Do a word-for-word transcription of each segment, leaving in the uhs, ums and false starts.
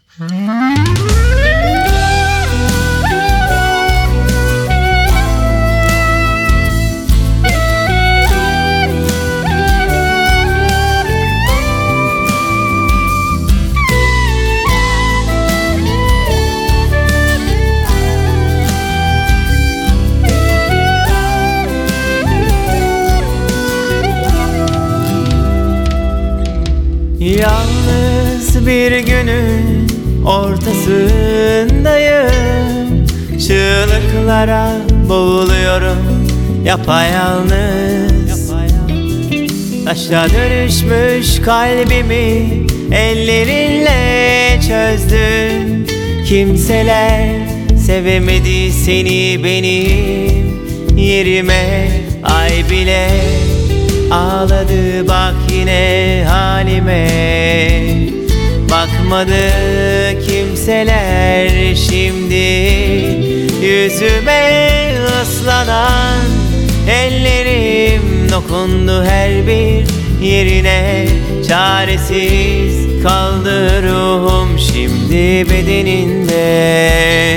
Yalnız bir günün ortasındayım, çığlıklara boğuluyorum yapayalnız. Taşa dönüşmüş kalbimi ellerinle çözdün. Kimseler sevemedi seni benim yerime. Ay bile ağladı bak yine halime. Bakmadı kimseler şimdi yüzüme. Islanan ellerim dokundu her bir yerine. Çaresiz kaldı ruhum şimdi bedeninde.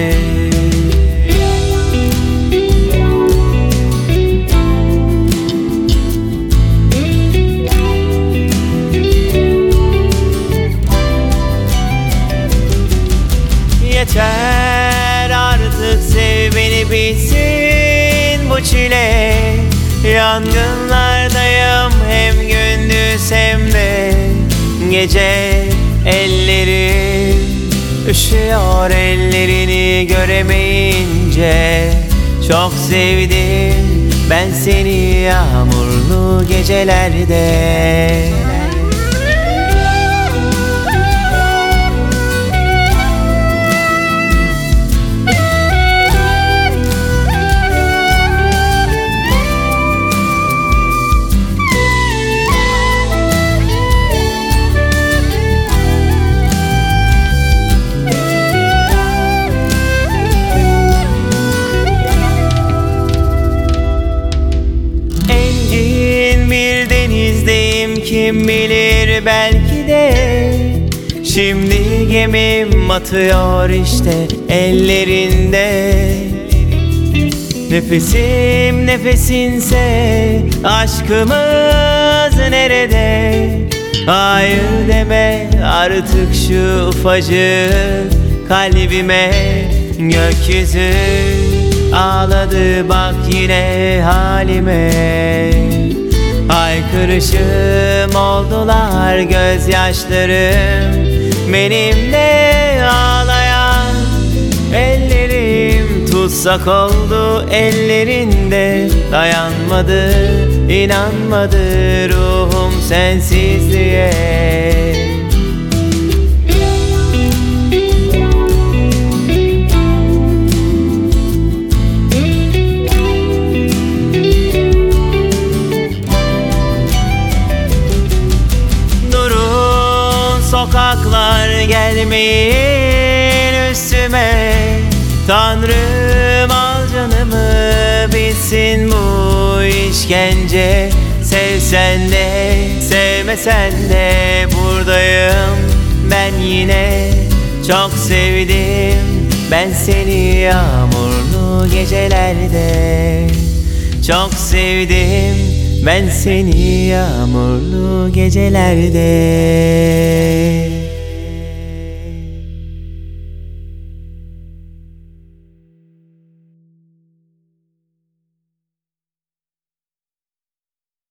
Yeter artık sev beni bitsin bu çile. Yangınlardayım hem gündüz hem de gece. Ellerim üşüyor ellerini göremeyince. Çok sevdim ben seni yağmurlu gecelerde. Kim bilir belki de şimdi gemim batıyor işte ellerinde. Nefesim nefesinse aşkımız nerede? Hayır deme artık şu ufacık kalbime. Gökyüzü ağladı bak yine halime. Haykırışım oldular gözyaşlarım benimle ağlayan. Ellerim tutsak oldu ellerinde. Dayanmadı, inanmadı ruhum sensizliğe. Sokaklar gelmeyin üstüme. Tanrım al canımı bitsin bu işkence. Sevsen de sevmesen de buradayım ben yine. Çok sevdim ben seni yağmurlu gecelerde. Çok sevdim ben seni yağmurlu gecelerde.